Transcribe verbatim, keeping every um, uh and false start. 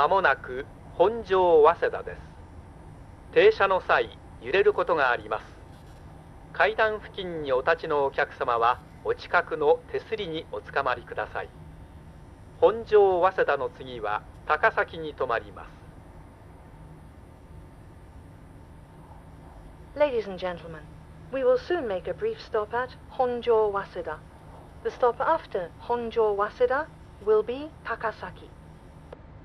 まもなく本庄早稲田です。停車の際、揺れることがあります。階段付近にお立ちのお客様は、お近くの手すりにおつかまりください。本庄早稲田の次は高崎に停まります。 Ladies and gentlemen, we will soon make a brief stop at Honjo Waseda. The stop after Honjo Waseda will be Takasaki.